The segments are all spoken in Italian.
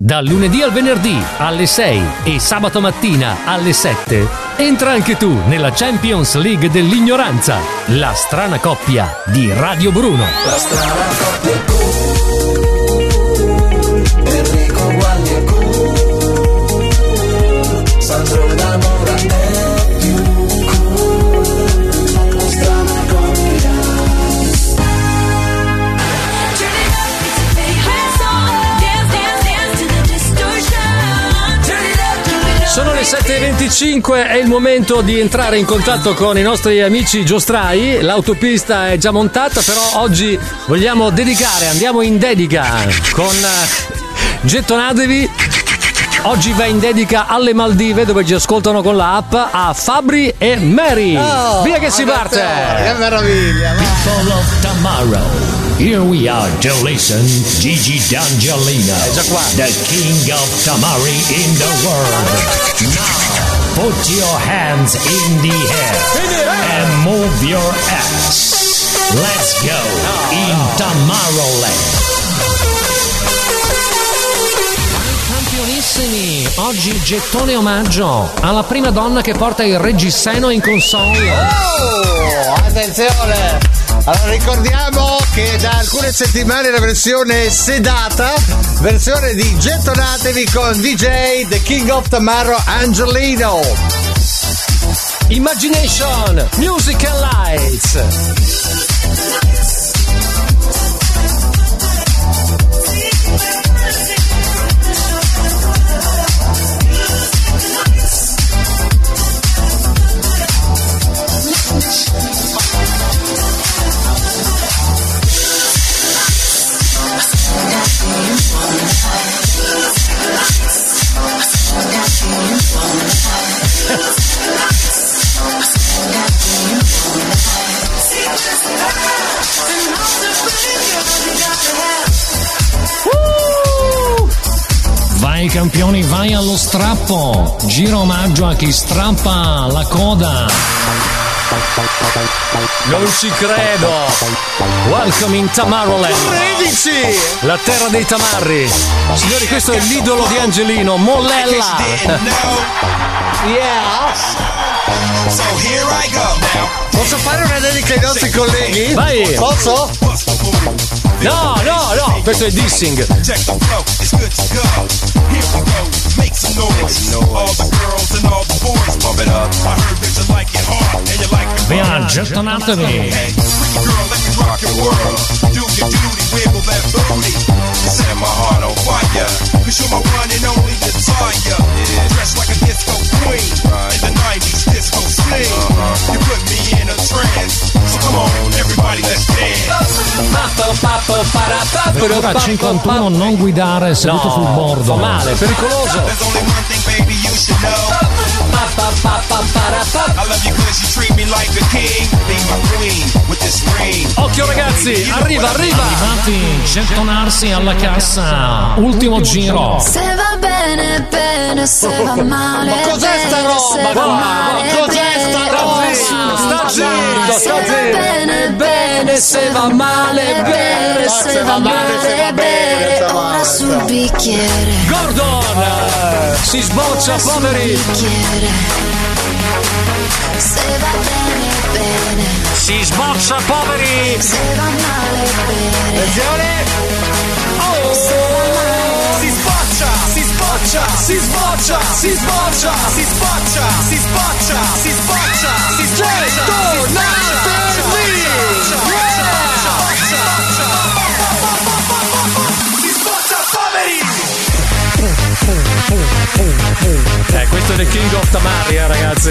Dal lunedì al venerdì alle 6 e sabato mattina alle 7 entra anche tu nella Champions League dell'ignoranza, la strana coppia di Radio Bruno. La strana coppia Enrico Gualdi e Sandro D'Amora è più cool. La strana coppia. Sono le 7.25, è il momento di entrare in contatto con i nostri amici giostrai. L'autopista è già montata, però oggi vogliamo andiamo in dedica con Gettonatevi. Oggi va in dedica alle Maldive, dove ci ascoltano con la app, a Fabri e Mary. Via che si parte! Che meraviglia! People of Tomorrow. Here we are to listen, Gigi D'Angelino, the king of Tamari in the world. Now, put your hands in the air and move your ass. Let's go in Tomorrowland. Campionissimi, oggi gettone omaggio alla prima donna che porta il reggiseno in console. Oh, attenzione! Allora ricordiamo che da alcune settimane la versione sedata, versione di Gettonatevi con DJ The King of Tomorrow Angelino. Imagination, Music and Lights. Vai campioni, vai allo strappo. Giro omaggio a chi strappa la coda. Non ci credo. Welcome in Tomorrowland. 13! La terra dei tamarri. Signori, questo è l'idolo di Angelino, Mollella. Yeah! Posso fare una dedica ai nostri colleghi? Vai! Posso? No, questo è dissing. Via, gettonatevi. Ora 51, non guidare seduto sul bordo. Fa male, è pericoloso. Occhio ragazzi, arriva. Arrivati, gettonarsi alla cassa. Ultimo giro. Se va bene, bene, se va male. Ma cos'è sta roba? Ma cos'è sta roba? Sta zitto. Se va bene, bene, se va male, bene, se va male, bene. Ora sul bicchiere. Gordon si sboccia, poveri. Se va bene, bene. Si sboccia, poveri. Se va male, bene. Attenzione! Si sboccia, si sboccia, si sboccia, si sboccia, si sboccia, si sboccia, si sboccia, si questo è The King of Tamari, ragazzi.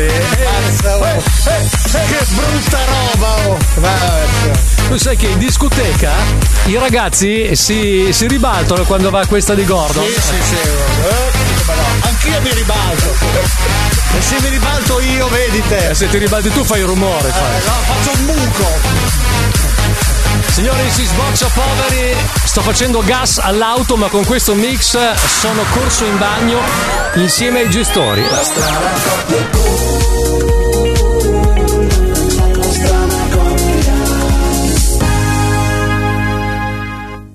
Che brutta roba! Tu sai che in discoteca i ragazzi si ribaltano quando va questa di Gordon? Sì. Ma no, anch'io mi ribalto. E se mi ribalto io, vedi te. Se ti ribalti tu fai rumore. No, faccio un buco. Signori, si sboccia poveri. Sto facendo gas all'auto, ma con questo mix sono corso in bagno insieme ai gestori. La strana coppia